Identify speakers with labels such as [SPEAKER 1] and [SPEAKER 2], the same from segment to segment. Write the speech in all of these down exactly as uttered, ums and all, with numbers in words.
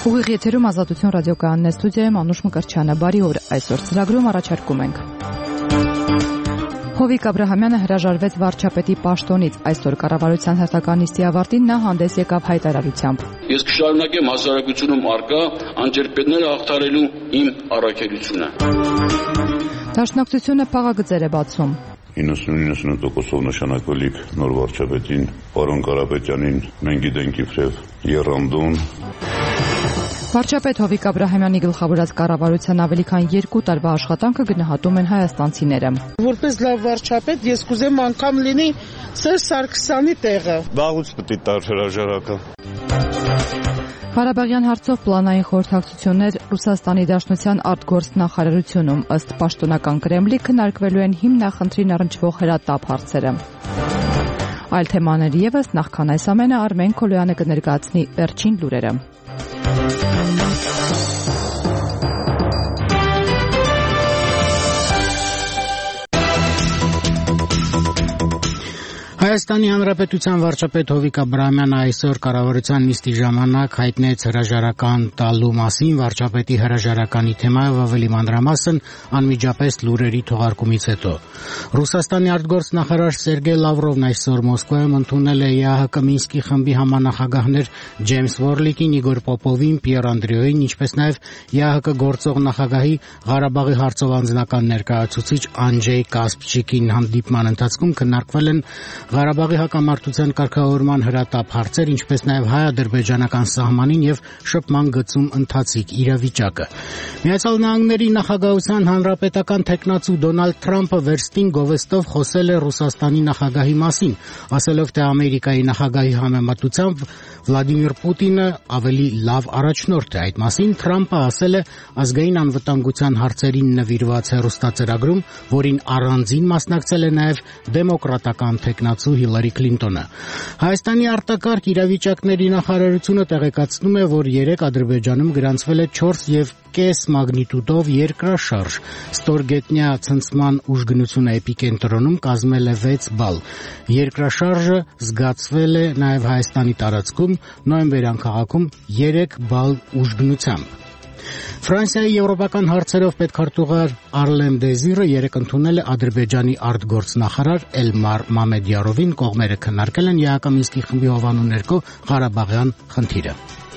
[SPEAKER 1] Ուղիղ եթերում Ազատություն ռադիոկայանն է, ստուդիայում Անուշ Մկրտչյանը։ Բարի օր, այսօր ծրագրում առաջարկում ենք. Հովիկ Աբրահամյանը հրաժարվեց վարչապետի պաշտոնից, այսօր կառավարության հերթական նիստի ավարտին նա հանդես եկավ հայտարարությամբ.
[SPEAKER 2] Ես կշարունակեմ հասարակությունում առկա անջրպետները հաղթահարելու իմ առաքելությունը։
[SPEAKER 1] Դաշնակցությունը փաղագծեր է բացում.
[SPEAKER 3] իննսուն իննսուն տոկոսով նշանակվելիք նոր վարչապետին, պարոն Կարապետյանին մենք գիտենք իբրև եռանդուն։
[SPEAKER 1] Վարչապետ Հովիկ Աբրահամյանի գլխավորած կառավարության ավելի քան երկու տարվա աշխատանքը գնահատում են հայաստանցիները։
[SPEAKER 4] Որպես լավ վարչապետ ես կուզեմ անգամ լինի Սերժ Սարգսյանի տեղը։
[SPEAKER 3] Վաղուց պետք է տար հրաժարակը։
[SPEAKER 1] Ղարաբաղյան հարցով պլանային խորհրդակցություններ Ռուսաստանի Դաշնության արտգործնախարարությունում, ըստ պաշտոնական Կրեմլի, քննարկվելու են հիմնախնդրին առնչվող հրատապ հարցերը։ Այլ թեմաներ ևս, նախքան այս ամենը Արմեն Քոլոյանը կներկայացնի վերջին լուրերը։
[SPEAKER 5] Հայաստանի Հանրապետության վարչապետ Հովիկ Աբրահամյանը այսօր կառավարության նիստի ժամանակ հայտնեց հրաժարական տալու մասին, վարչապետի հրաժարականի թեմայով ավելի մանրամասն անմիջապես լուրերի թողարկումից հետո։ Ռուսաստանի արտգործնախարար Սերգեյ Լավրովն այսօր Մոսկվայում ընդունել է ԵԱՀԿ Մինսկի խմբի համանախագահներ Ջեյմս Վորլիկին, Իգոր Պոպովին, Պիեր Անդրեոին, ինչպես նաև ԵԱՀԿ գործող նախագահի Ղարաբաղի հարցով անձնական ներկայացուցիչ Անջեյ Կասպչիկին։ Հանդիպման ընթացքում քննարկվել են Ղարաբաղի հակամարտության կարգավորման հրատապ հարցեր, ինչպես նաև հայ-ադրբեջանական սահմանին եւ շփման գծում ընթացիկ իրավիճակը։ Միացյալ Նահանգների նախագահության հանրապետական թեկնածու Դոնալդ Թրամփը վերստին գովեստով խոսել է Ռուսաստանի նախագահի մասին, ասելով, թե Ամերիկայի նախագահի համեմատությամբ Վլադիմիր Պուտինը ավելի լավ առաջնորդ է։ Այդ մասին Թրամփը ասել է ազգային անվտանգության հարցերին նվիրված հեռուստածրագրում, որին առանձին մասնակցել է նաև դեմոկրատական թեկնածու Հիլարի Քլինտոնը։ Հայաստանի արտակարգ իրավիճակների նախարարությունը տեղեկացնում է, որ երեկ Ադրբեջանում գրանցվել է չորս եւ կես մագնիտուդով երկրաշարժ։ Ստորգետնյա ցնցման ուժգնությունը էպիկենտրոնում կազմել է վեց բալ։ Երկրաշարժը զգացվել է նաև Հայաստանի տարածքում, Նոյեմբերյան քաղաքում երեք բալ ուժգնությամբ։ Ֆրանսիայի եվրոպական հարցերով պետքարտուղար Արլեն Դեզիրը երեկ ընդունել է Ադրբեջանի արտգործնախարար Էլմար Մամեդյարովին, կողմերը քննարկել են ԵԱՀԿ Մինսկի խմբի հովանու ներքո Ղարաբաղյան խնդիրը։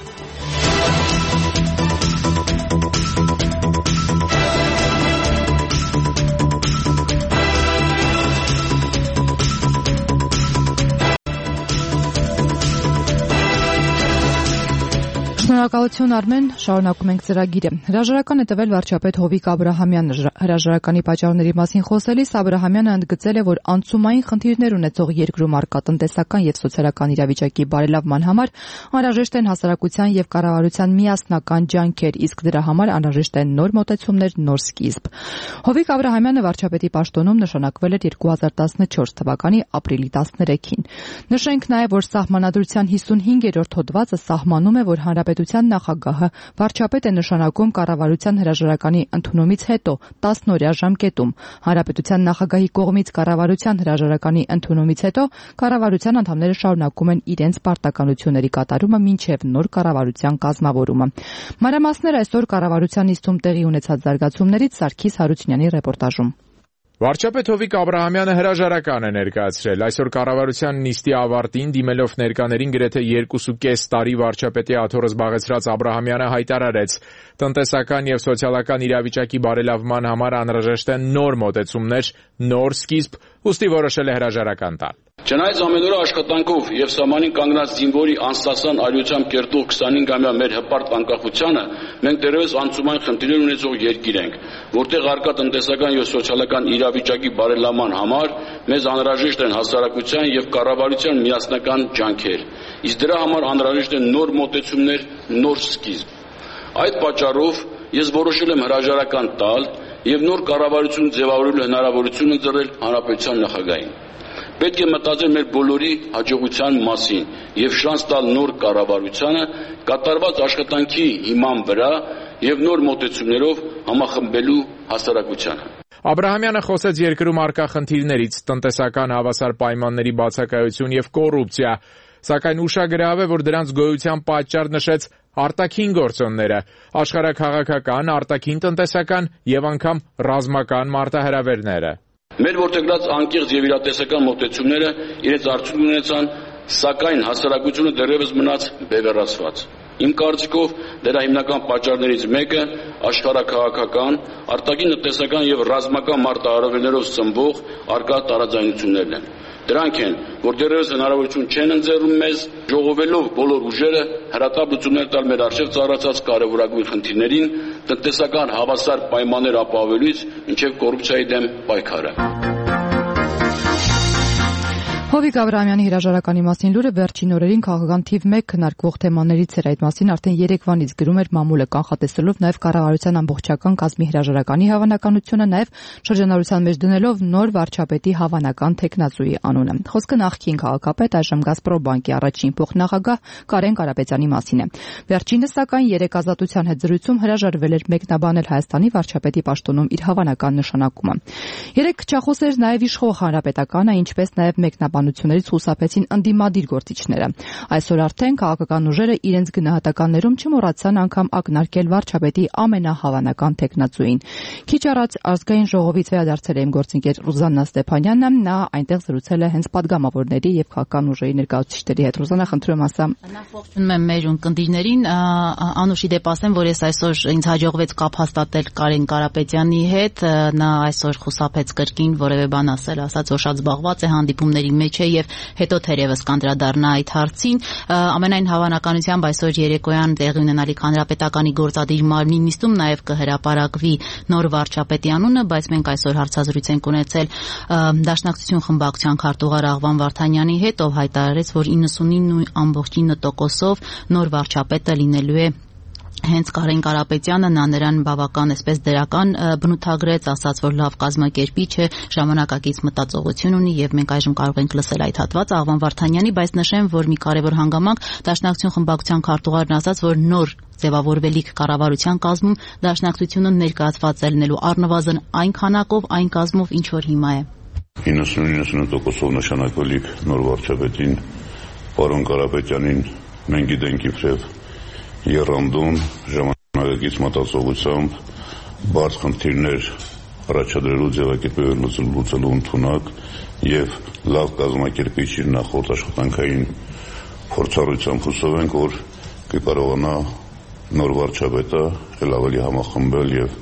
[SPEAKER 1] Շնորհակալություն Արմեն, շարունակում ենք ծրագիրը։ Հրաժարական է տվել վարչապետ Հովիկ Աբրահամյանը։ Հրաժարականի պատճառների մասին խոսելիս Աբրահամյանը ընդգծել է, որ անցումային խնդիրներ ունեցող երկրում առկա տնտեսական եւ սոցիալական իրավիճակի բարելավման համար անհրաժեշտ են հասարակության եւ կառավարության միասնական ջանքեր, իսկ դրա համար անհրաժեշտ են նոր մոտեցումներ, նոր սկիզբ։ Հովիկ Աբրահամյանը վարչապետի պաշտոնում նշանակվել էր երկու հազար տասնչորս թվականի ապրիլի տասներեքին։ Նշենք նաեւ, որ Սահմանադրության հիսունհինգերորդ հոդվածը սահմանում է, որ հանրապետության նախագահը վարչապետ է նշանակում կառավարության հրաժարականի ընդունումից հետո տասնօրյա ժամկետում։ Հանրապետության նախագահի կողմից կառավարության հրաժարականի ընդունումից հետո կառավարության անդամները շարունակում են իրենց պարտականությունների կատարումը մինչև նոր կառավարության կազմավորումը։ Մանրամասներ այսօր կառավարության նիստում տեղի ունեցած զարգացումներից Սարգիս Հարությունյանի ռեպորտաժում։
[SPEAKER 6] Վարչապետ Հովիկ Աբրահամյանը հրաժարական է ներկայացրել։ Այսօր կառավարության նիստի ավարտին դիմելով ներկաներին գրեթե երկուսուկես տարի վարչապետի աթոռը զբաղեցրած Աբրահամյանը հայտարարեց. տնտեսական եւ սոցիալական իրավիճակի բարելավման համար անհրաժեշտ են նոր մոտեցումներ, նոր սկիզբ, ուստի որոշել է հրաժարական տալ։
[SPEAKER 2] Չնայած ամենօրյա աշխատանքով եւ սահմանին կանգնած զինվորի անստասան արիությամբ կերտող քսանհինգամյա մեր հպարտ անկախությանը մենք դեռևս անցումային խնդիրներ ունեցող երկիր ենք, որտեղ առկա տնտեսական եւ սոցիալական իրավիճակի բարելավման համար մեզ անհրաժեշտ են հասարակության եւ կառավարության միասնական ջանքեր, իսկ դրա համար անհրաժեշտ են նոր մոտեցումներ, նոր սկիզբ։ Այդ պատճառով ես որոշել եմ հրաժարական տալ եւ նոր կառավարություն ձևավորելու հնարավորություն ընձեռել հանրապետության նախագահին։ Պետք է մտածել մեր բոլորի հաջողության մասին եւ շանս տալ նոր կառավարությանը կատարված աշխատանքի հիման վրա եւ նոր մոտեցումներով համախմբելու հասարակությանը։
[SPEAKER 6] Աբրահամյանը խոսեց երկրում առկա խնդիրներից՝ տնտեսական հավասար պայմանների բացակայություն եւ կոռուպցիա։ Սակայն ուշագրավ է, որ դրանց գոյության պատճառ նշեց արտաքին գործոնները, աշխարհաքաղաքական, արտաքին տնտեսական եւ անգամ ռազմական մարտահրավերները։
[SPEAKER 2] Մեր որդեգրած անկեղծ եւ իրատեսական մոտեցումները իրենց արդյունք ունեցան, սակայն հասարակությունը դեռևս մնաց բևեռացված։ Իմ կարծիքով դրա հիմնական պատճառներից մեկը աշխարհաքաղաքական, արտաքին տնտեսական եւ ռազմական մարտահրավերներով սնվող արկա տարաձայնություններն են։ Դրանք են, որ դեռևս հնարավորություն չեն ընձեռում մեզ ժողովելով բոլոր ուժերը հրատապություններ տալ մեր առջև ծառացած կարևորագույն խնդիրներին, տնտեսական հավասար պայմաններ ապահովելուց մինչև կոռուպցիայի դեմ պայքարը։
[SPEAKER 1] Հովիկ Աբրահամյանի հրաժարականի մասին լուրը վերջին օրերին քաղաքական թիվ մեկ քննարկվող թեմաներից էր, այդ մասին արդեն երեկվանից գրում էր մամուլը, կանխատեսելով նաև կառավարության ամբողջական կազմի հրաժարականի հավանականությունը, նաև շրջանառության մեջ դնելով նոր վարչապետի հավանական թեկնածուի անունը։ Խոսքը նախկին քաղաքապետ, այժմ Գազպրոմբանկի առաջին փոխնախագահ Կարեն Կարապետյանի մասին է։ Վերջինս սակայն երեք ազատության հետ զրույցում հրաժարվել էր մեկնաբանել Հայաստանի վարչապետի պաշտոնում իր հավանական նշանակումը։ Երեք քչախոս էր նաև իշխող հանրապետականը, ինչպես նաև մեկնաբանություններից խուսափեցին ընդդիմադիր գործիչները։ Այսօր արդեն քաղաքական ուժերը իրենց գնահատականներում չմոռացան անգամ ակնարկել վարչապետի ամենահավանական թեկնածուին։ Քիչ առաջ ազգային ժողովից վերադարձել է իմ գործընկեր Ռուզաննա Ստեփանյանը, նա այնտեղ զրուցել է հենց падգամավորների եւ քաղաքական ուժերի ներկայացուցիչների հետ։ Ռուզաննա, խնդրում եմ ասա։
[SPEAKER 7] Նախ ողջունում եմ մեր ունկնդիրներին, անուշի դեպ ասեմ, որ ես այսօր ինձ հաջողվեց կապ հաստատել Կարեն Կարապետյանի հետ, նա այսօր խուսափեց կրկին որևէ բան ասել, ասաց, որ շատ զբաղված է, հանդիպումների մեջ է եւ հետո թերևս կանդրադառնա այդ հարցին։ Ամենայն հավանականությամբ այսօր երեկոյան տեղի ունենալիք հանրապետականի գործադիր մարմնի նիստում նաեւ կհրապարակվի նոր վարչապետի անունը, բայց մենք այսօր հարցազրույց ենք ունեցել Դաշնակցություն խմբակցության քարտուղար Աղվան Վարդանյանի հետ, ով հայտարարեց, որ իննսունինը ամբողջ ինը տոկոսով նոր վարչապետը լինելու է հենց Կարեն Կարապետյանը, նա նրան բավական այսպես դրական բնութագրեց, ասաց, որ լավ կազմակերպիչ է, ժամանակակից մտածողություն ունի եւ մենք այժմ կարող ենք լսել այդ հատվածը Աղվան Վարդանյանի, բայց նշեմ, որ մի կարևոր հանգամանք Դաշնակցություն խմբակցության քարտուղարն ասաց, որ նոր ձևավորվելիք կառավարության կազմում Դաշնակցությունը ներկայացված է լինելու առնվազն այն քանակով, այն կազմով, ինչ որ հիմա է։
[SPEAKER 3] իննսուն տոկոսով նշանակվելիք նոր վարչապետին պարոն Կարապետյանին մենք գիտենք իբրև եռանդուն ժամանակակից մտածողությամբ բարդ խնդիրներ առաջադրելու ձևակերպել լուծելու ընդունակ եւ լավ կազմակերպիչ իր նախորդ աշխատանքային փորձառությամբ հուսով ենք, որ կկարողանա նոր վարչապետը ել ավելի համախմբել եւ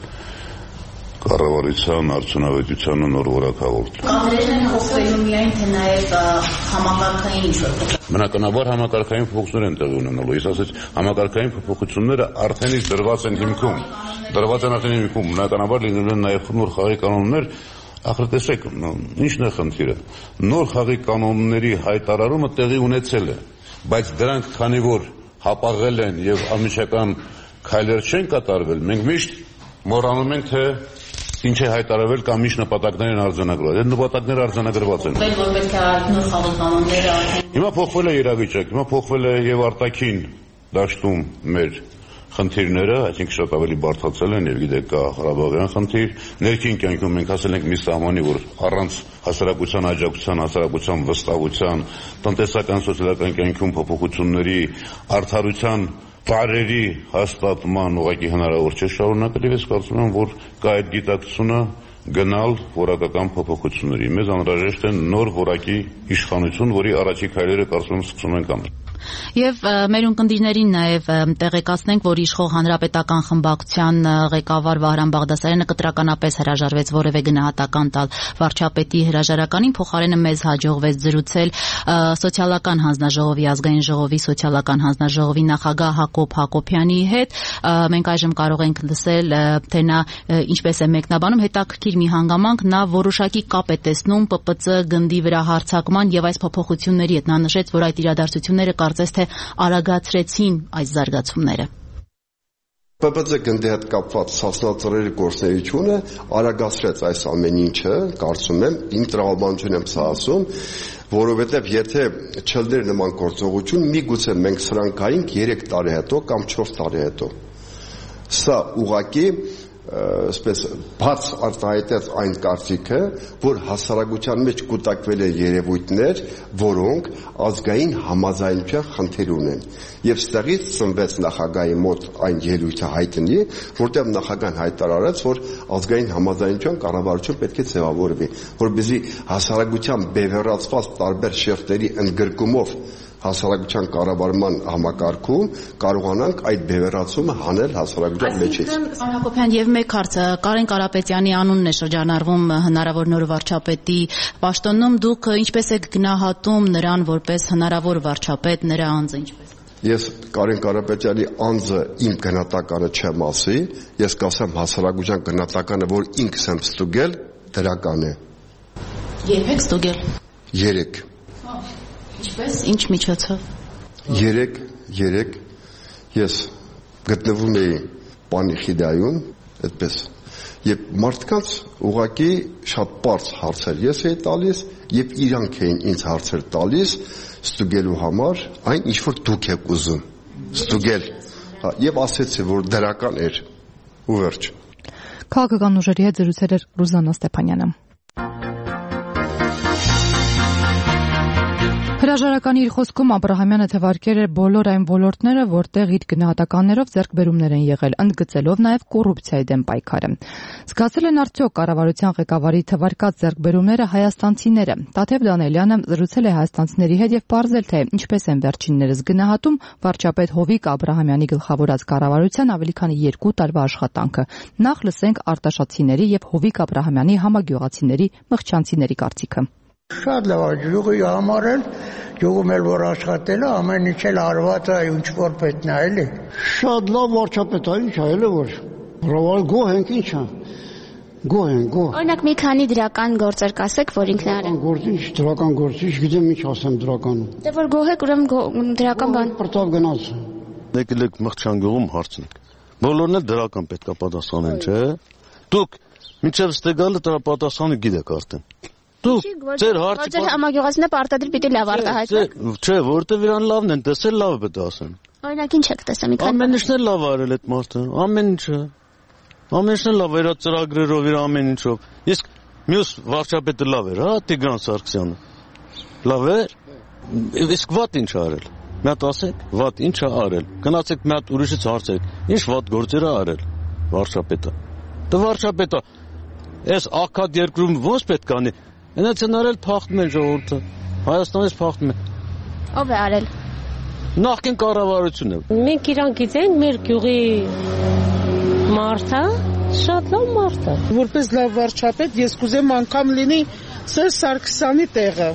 [SPEAKER 3] կառավարության արդյունավետությանը նոր որակ հաղորդել։
[SPEAKER 7] Կադրերն են փոխվելու միայն թե նաև համակարգային ինչ-որ։
[SPEAKER 3] Բնականաբար համակարգային փոփոխություններ են տեղի ունենալու։ Ես ասած համակարգային փոփոխությունները արդեն իսկ դրված են հիմքում։ Դրված են արդեն հիմքում։ Բնականաբար լինելու են նաև նոր խաղի կանոններ։ Ախր տեսեք, ի՞նչն է խնդիրը։ Նոր խաղի կանոնների հայտարարումը տեղի ունեցել է, բայց դրանք քանի որ հապաղել են եւ անմիջական քայլեր չեն կատարվել, մենք միշտ մոռանում ենք, թե ինչ է հայտարարվել կամ ինչ նպատակներ են արձանագրված։ Այդ նպատակները արձանագրված են։
[SPEAKER 7] Որ պետք է նոր խաղի կանոնները արդեն։
[SPEAKER 3] Հիմա փոխվել է իրավիճակ, հիմա փոխվել է եւ արտաքին դաշտում մեր խնդիրները, այսինքն շատ ավելի բարդացել են եւ գիտեք կա Ղարաբաղյան խնդիր, ներքին կյանքում մենք ասել ենք մի սահմանի, որ առանց հասարակության աջակցության, հասարակության վստահության, տնտեսական սոցիալական կյանքում փոփոխությունների, արդարության տարերի հաստատման ուղղակի հնարավոր չէ շարունակել եւ ես կարծում եմ, որ կա այդ գիտակցությունը գնալ որակական փոփոխությունների։ Մեզ անհրաժեշտ է նոր որակի իշխանություն, որի առաջի քայլերը կարծում եմ սկսում ենք անել։
[SPEAKER 7] Եվ մեր ունկնդիրներին նաև տեղեկացնենք, որ իշխող հանրապետական խմբակցության ղեկավար Վահրամ Բաղդասարյանը կտրականապես հրաժարվեց որևէ գնահատական տալ վարչապետի հրաժարականին, փոխարենը մեզ հաջողվեց զրուցել սոցիալական հանձնաժողովի, ազգային ժողովի սոցիալական հանձնաժողովի նախագահ Հակոբ Հակոբյանի հետ։ Մենք այժմ կարող ենք լսել, թե նա ինչպես է մեկնաբանում, հետաքրքիր մի հանգամանք, նա որոշակի կապ է տեսնում Պ Պ Ծ գնդի վրա հարձակման եւ այս փոփոխությունների հետ։ Նա նշեց, որ այդ իրադարձությունները կարծես թե արագացրեցին այս զարգացումները։
[SPEAKER 8] Պ Պ Ծ գնդի հետ կապված սասնածռերի գործունեությունը արագացրեց այս ամեն ինչը, կարծում եմ, իմ տրամաբանություն եմ սա ասում, որովհետև եթե չլներ նման գործողություն, միգուցե մենք սրանք գայինք երեք տարի հետո կամ չորս տարի հետո։ Սա ուղղակի այսպես բաց արտահայտեց այն կարծիքը, որ հասարակության մեջ կուտակվել են երևույթներ, որոնք ազգային համաձայնության խնդիր ունեն։ Եվ ստեղից ծնվեց նախագահի մոտ այն ելույթը հայտնի, որտեղ նախագահն հայտարարեց, որ ազգային համաձայնության կառավարություն պետք է ձևավորվի, որպեսզի հասարակության բևեռացված տարբեր շերտերի ընդգրկումով հասարակության կառավարման համակարգում կարողանանք այդ բևեռացումը հանել հասարակության մեջից։
[SPEAKER 7] Պարոն Հակոբյան, եւ մեկ հարց, Կարեն Կարապետյանի անունն է շրջանառվում հնարավոր նոր վարչապետի պաշտոնում, դուք ինչպես եք գնահատում նրան որպես հնարավոր վարչապետ, նրա անձը ինչպես։
[SPEAKER 8] Ես Կարեն Կարապետյանի անձը իմ գնահատականը չեմ ասի, ես կասեմ հասարակության գնահատականը, որ ինքս եմ ստուգել, դրական է։
[SPEAKER 7] Երբ եք ստուգել։
[SPEAKER 8] Երեք։
[SPEAKER 7] Ինչպես, ինչ միջոցով։
[SPEAKER 8] Երեք, երեք ես գտնվում էի Պանիխիդայում, այդպես, եւ մարդկանց ուղղակի շատ པարզ հարցեր ես էի տալիս եւ իրանք էին ինձ հարցեր տալիս ստուգելու համար այն ինչ որ դուք եք ուզում ստուգել, եւ ասեցի, որ դրական էր ու վերջ։
[SPEAKER 1] Քաղաքական ուժերի հետ զրուցել էր Ռուզաննա Ստեփանյանը։ Հրաժարականի իր խոսքում Աբրահամյանը թվարկել էր բոլոր այն ոլորտները, որտեղ իր գնահատականներով ձեռքբերումներ են եղել, ընդգծելով նաև կոռուպցիայի դեմ պայքարը։ Զգացել են արդյոք կառավարության ղեկավարի թվարկած ձեռքբերումները հայաստանցիները։ Տաթև Դանելյանը զրուցել է հայաստանցիների հետ եւ պարզել, թե ինչպես են վերջիններս գնահատում վարչապետ Հովիկ Աբրահամյանի գլխավորած կառավարության ավելի քան երկու տարվա աշխատանքը։ Նախ լսենք Արտաշատցիների եւ Հովիկ Աբրահամյանի համագյուղացիների մղջանցիների կարծիքը։
[SPEAKER 9] Շատ լավ է, յուղի համար էլ, յուղում էլ որ աշխատել է, ամեն ինչ էլ արված է, ինչ որ պետք է, էլի։
[SPEAKER 10] Շատ լավ վարչապետ է, ինչ է, էլի որ, ռավալ գոհ ենք, ինչ է, գոհ ենք, գոհ։
[SPEAKER 11] Օրինակ մի քանի դրական գործեր կասեք, որ ինքն արել։
[SPEAKER 10] Գործ, ինչ դրական գործ, ինչ գիտեմ ինչ ասեմ դրականում։
[SPEAKER 11] Դե որ գոհ եք, ուրեմն դրական բան։
[SPEAKER 10] Պրտավ գնաց։
[SPEAKER 12] Եկել եք Մղջան գյուղում հարցնենք։ Բոլորն էլ դրական պետք է պատասխանեն, չէ՞։ Դուք մինչև ստեգալը դրա պատասխանը գիտեք արդեն։ Դուք ձեր հարցը
[SPEAKER 11] Ձեր համագյուղացիները պարտադիր պիտի լավ արտահայտեք։
[SPEAKER 12] Չէ, որովհետև իրան լավն են տեսել, լավը պետք է ասեն։
[SPEAKER 11] Օրինակ ինչ եք տեսել, մի քանի
[SPEAKER 12] ամեն ինչն էլ լավ արել այդ մարդը, ամեն ինչը։ Ամեն ինչն էլ լավ էր, ծրագրերով իր ամեն ինչով։ Իսկ մյուս վարչապետը լավ էր, հա, Տիգրան Սարգսյանը։ Լավ էր։ Իսկ վատ ինչ արել։ Մի հատ ասեք, վատ ինչ է արել։ Գնացեք մի հատ ուրիշից հարցեք, ինչ վատ գործեր է արել վարչապետը։ Դա վարչապետը այս ակադ երկրում ոնց պետք է անի։ Այնց են արել փախտում են ժողովուրդը, Հայաստանից փախտում են։
[SPEAKER 11] Ո՞վ է արել։
[SPEAKER 12] Նախկին կառավարությունն է։
[SPEAKER 13] Մենք իրան գիտենք, մեր գյուղի մարդը, շատ լավ մարդ է։
[SPEAKER 4] Որպես լավ վարչապետ ես կուզեմ անգամ լինի Սերժ Սարգսյանի տեղը։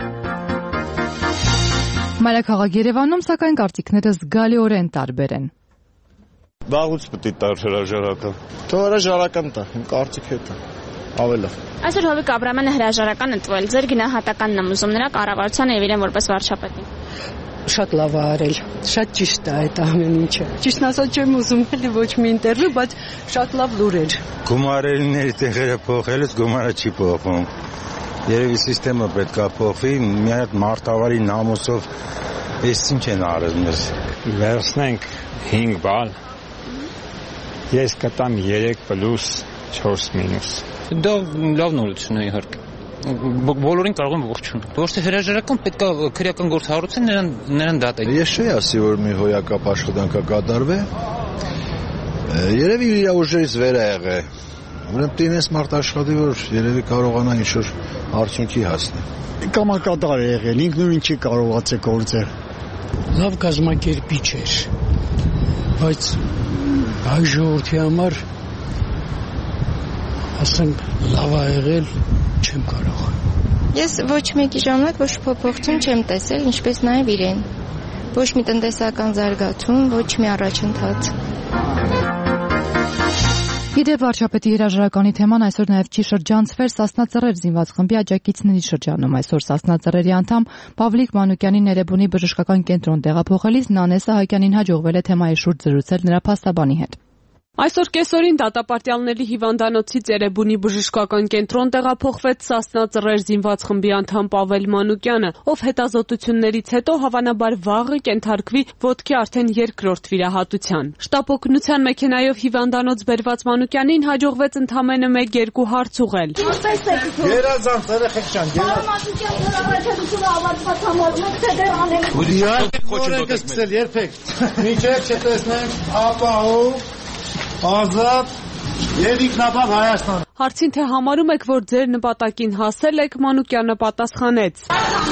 [SPEAKER 1] Մայրաքաղաք Երևանում սակայն կարծիքները զգալիորեն տարբեր են։
[SPEAKER 14] Վաղուց պետք է տար հրաժարական։ Թող հրաժարական տա, կարծիք հետ է։ Ավելի լավ։
[SPEAKER 11] Այսօր Հովիկ Աբրահամյանը հրաժարական է տվել, ձեր գնահատականն եմ ուզում նրա կառավարությանը եւ իրեն որպես վարչապետի։
[SPEAKER 15] Շատ լավ է արել, շատ ճիշտ է այդ ամեն ինչը։ Ճիշտն ասած չեմ ուզում էլի ոչ մի ինտերվյու, բայց շատ լավ լուր էր։
[SPEAKER 16] Գումարելիների տեղերը փոխելուց գումարը չի փոխվում։ Երևի սիստեմը պետք է փոխվի, մի հատ մարտավարի նամուսով էս ինչ են արել մեզ։
[SPEAKER 17] Վերցնենք հինգ բալ, ես կտամ երեք պլյուս չորս մինուս։
[SPEAKER 18] Դա լավ նորություն է իհարկե։ Բոլորին կարող եմ ողջունել։ Ոչ թե հրաժարական պետք է քրեական գործ հարուցեն նրան նրան դատել։
[SPEAKER 19] Ես չի ասի որ մի հոյակապ աշխատանք կկատարվի։ Երևի իր ուժերից վեր է եղել։ Ուրեմն տինես մարդ աշխատի որ երևի կարողանա ինչ-որ արդյունքի հասնել։
[SPEAKER 10] Կամակատար է եղել, ինքնուրույն չի կարողացել գործել։
[SPEAKER 20] Լավ կազմակերպիչ էր, բայց հայ ժողովրդի համար ասեմ լավ է եղել չեմ կարող։
[SPEAKER 21] Ես ոչ մեկի ժամանակ ոչ փոփոխություն չեմ տեսել, ինչպես նաև իրեն։ Ոչ մի տնտեսական զարգացում, ոչ մի առաջընթաց։
[SPEAKER 1] Իդեպ վարչապետի հրաժարականի թեման այսօր նաև չի շրջանցվել Սասնա Ծռեր զինված խմբի աջակիցների շրջանում։ Այսօր Սասնա Ծռերի անդամ Պավլիկ Մանուկյանին Էրեբունի բժշկական կենտրոն տեղափոխելիս Նանես Սահակյանին հաջողվել է թեմայի շուրջ զրուցել նրա փաստաբանի հետ։
[SPEAKER 5] Այսօր կեսօրին դատապարտյալների հիվանդանոցից Էրեբունի բժշկական կենտրոն տեղափոխվեց Սասնա Ծռեր զինված խմբի անդամ Պավել Մանուկյանը, ով հետազոտություններից հետո հավանաբար վաղը կենթարկվի ոտքի արդեն երկրորդ վիրահատության։ Շտապ օգնության մեքենայով հիվանդանոց բերված Մանուկյանին հաջողվեց ընդամենը մեկ-երկու հարց ուղղել։
[SPEAKER 10] Գերազանց երեխեք ջան, գերազանց։ Ազատ եւ ինքնաբավ Հայաստան։
[SPEAKER 5] Հարցին թե համարում եք, որ ձեր նպատակին հասել եք, Մանուկյանը պատասխանեց.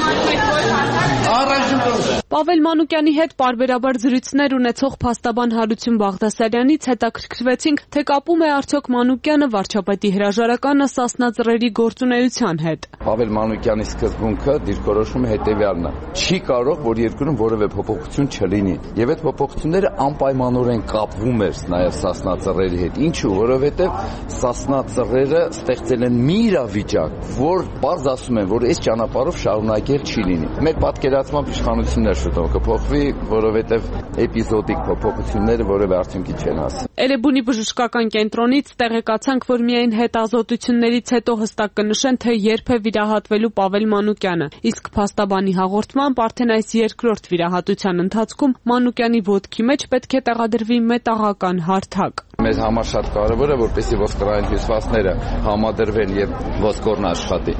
[SPEAKER 5] Պավել Մանուկյանի հետ պարբերաբար զրույցներ ունեցող փաստաբան Հարություն Բաղդասարյանից հետաքրքրվեցինք, թե կապում է արդյոք Մանուկյանը վարչապետի հրաժարականը Սասնա Ծռերի գործունեության հետ։
[SPEAKER 22] Պավել Մանուկյանի սկզբունքը դիրքորոշումը հետևյալն է. չի կարող, որ երկրում որևէ փոփոխություն չլինի, եւ այդ փոփոխությունները անպայմանորեն կապվում էր նաեւ Սասնա Ծռերի հետ։ Ինչու՞, որովհետեւ Սասնա Ծռերը ստեղծել են մի իրավիճակ, որ բարձ ասում են, որ այս ճանապարհով շարունակել չի լինի։ Մեր պատկերացմամբ իշխանություններ շուտով կփոխվի, որովհետև էպիզոդիկ փոփոխությունները որևէ արդյունքի չեն հասցնի։
[SPEAKER 5] Էրեբունի բժշկական կենտրոնից տեղեկացանք, որ միայն հետազոտություններից հետո հստակ կնշեն, թե երբ է վիրահատվելու Պավել Մանուկյանը, իսկ փաստաբանի հաղորդմամբ արդեն այս երկրորդ վիրահատության ընթացքում Մանուկյանի ոտքի մեջ պետք է տեղադրվի մետաղական հարթակ։
[SPEAKER 22] Մեզ համար շատ կարևոր է, որպեսզի ոսկորային հյուսվածքները համադրվեն եւ ոսկորն աշխատի։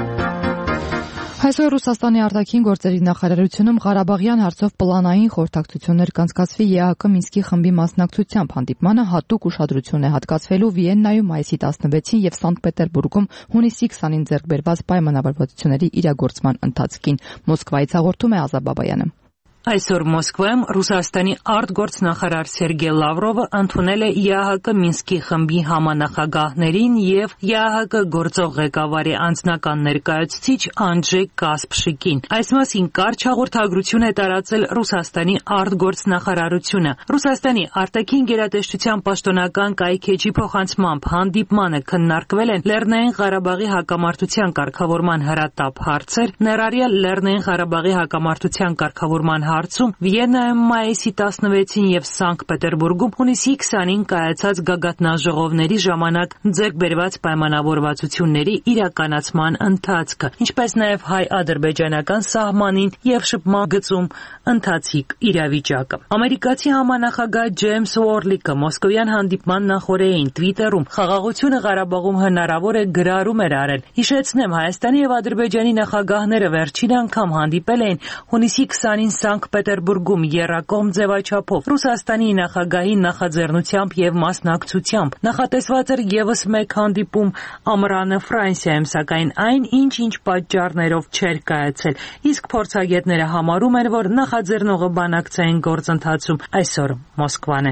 [SPEAKER 1] Այսօր Ռուսաստանի արտաքին գործերի նախարարությունում Ղարաբաղյան հարցով պլանային խորհրդակցություններ կանցկացվի ԵԱՀԿ Մինսկի խմբի մասնակցությամբ։ Հանդիպմանը հատուկ ուշադրություն է հատկացվելու Վիեննայում մայիսի տասնվեցին եւ Սանկտ Պետերբուրգում հունիսի քսանին ձեռք բերված պայմանավորվածությունների իրագործման ընթացքին։ Մոսկվայից հաղորդում է Ազա Բաբայանը։
[SPEAKER 23] Այսօր Մոսկվայում Ռուսաստանի արտգործնախարար Սերգեյ Լավրովը ընդունել է ԵԱՀԿ Մինսկի խմբի համանախագահներին եւ ԵԱՀԿ գործող ղեկավարի անձնական ներկայացուցիչ Անջեյ Կասպշիկին։ Այս մասին կարճ հաղորդագրություն է տարածել Ռուսաստանի արտգործնախարարությունը։ Ռուսաստանի արտաքին գերատեսչության պաշտոնական կայքեջի փոխանցմամբ հանդիպմանը քննարկվել են Լեռնային Ղարաբաղի հակամարտության կարգավորման հրատապ հարցեր, ներառյալ Լեռնային Ղարաբաղի հակամարտության կարգավորման հարցում Վիեննայում մայիսի տասնվեցին եւ Սանկտ Պետերբուրգում հունիսի քսանին կայացած գագաթնաժողովների ժամանակ ձեռք բերված պայմանավորվածությունների իրականացման ընթացքը, ինչպես նաեւ հայ-ադրբեջանական սահմանին եւ շփման գծում ընթացիկ իրավիճակը։ Ամերիկացի համանախագահ Ջեյմս Ուորլիկը մոսկովյան հանդիպման նախօրեին Twitter-ում խաղաղությունը Ղարաբաղում հնարավոր է գրառում էր արել։ Հիշեցնեմ, Հայաստանի եւ Ադրբեջանի նախագահները վերջին անգամ հանդիպել էին հունիսի քսանին Սանկտ Պետերբուրգում եռակողմ ձևաչափով Ռուսաստանի նախագահի նախաձեռնությամբ եւ մասնակցությամբ։ Նախատեսված էր եւս մեկ հանդիպում ամռանը Ֆրանսիայում, սակայն այն ինչ-ինչ պատճառներով չէր կայացել, իսկ փորձագետները համարում են, որ նախաձեռնողը բանակցային գործընթացում այսօր Մոսկվան է։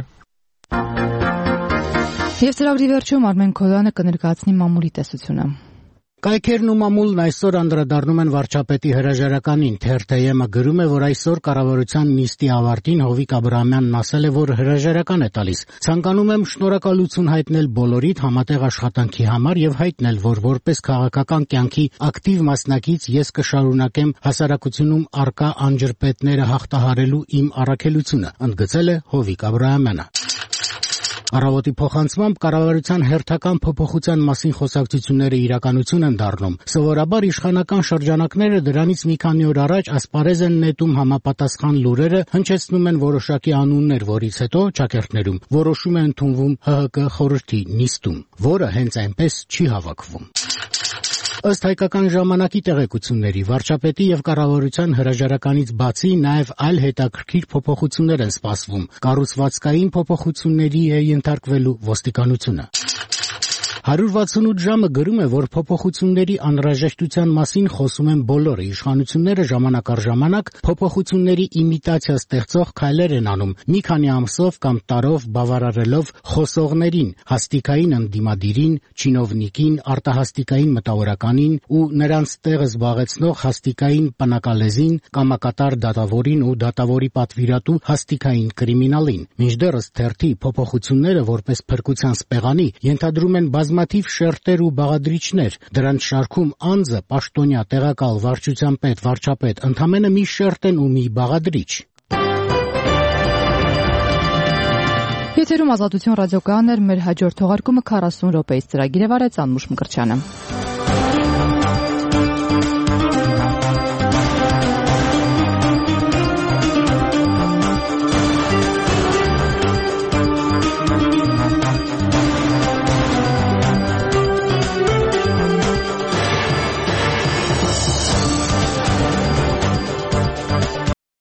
[SPEAKER 1] Եվ ծրագրի վերջում Արմեն Քոյանը կներկայացնի մամուլի տեսությունը։
[SPEAKER 24] Կայքերն ու մամուլն այսօր անդրադառնում են վարչապետի հրաժարականին։ Թերթ-ը գրում է, որ այսօր կառավարության նիստի ավարտին Հովիկ Աբրահամյանն ասել է, որ հրաժարական է տալիս։ Ցանկանում եմ շնորհակալություն հայտնել բոլորիդ համատեղ աշխատանքի համար եւ հայտնել, որ որպես քաղաքական կյանքի ակտիվ մասնակից ես կշարունակեմ հասարակությունում արկա անջրպետները հաղթահարելու իմ առաքելությունը, ընդգծել է Հովիկ Աբրահամյանը։ Առավոտի փոխանցմամբ կառավարության հերթական փոփոխության մասին խոսակցությունները իրականություն են դառնում։ Սովորաբար իշխանական շրջանակները դրանից մի քանի օր առաջ ասպարեզ են նետում համապատասխան լուրերը, հնչեցնում են որոշակի անուններ, որից հետո ճակերտներում որոշում է ընդունվում ՀՀԿ խորհրդի նիստում, որը հենց այնպես չի հավաքվում։ Ըստ հայկական ժամանակի տեղեկությունների, վարչապետի եւ կառավարության հրաժարականից բացի նաեւ այլ հետաքրքիր փոփոխություններ են սպասվում։ Կառուցվածքային փոփոխությունների է ենթարկվելու ոստիկանությունը։ հարյուր վաթսունութ ժամը գրում է, որ փոփոխությունների անհրաժեշտության մասին խոսում են բոլորը։ Իշխանությունները ժամանակ առ ժամանակ փոփոխությունների իմիտացիա ստեղծող քայլեր են անում, մի քանի ամսով կամ տարով բավարարելով խոսողներին, հաստիկային ընդդիմադիրին, չինովնիկին, արտահաստիկային մտավորականին ու նրանց տեղը զբաղեցնող հաստիկային պնակալեզին, կամակատար դատավորին ու դատավորի պատվիրատու հաստիկային կրիմինալին։ Մինչդեռս թերթի փոփոխությունները որպես փրկության սպեղանի ենթադրում են բազմաթիվ շերտեր ու բաղադրիչներ։ Դրանց շարքում անձը, պաշտոնյա, տեղակալ, վարչության պետ, վարչապետ, ընդամենը մի շերտ են ու մի բաղադրիչ։
[SPEAKER 1] Եթերում Ազատություն ռադիոկայանն էր, մեր հաջորդ թողարկումը քառասուն րոպեից ծրագիր է վարեց Անուշ Մկրտչյանը։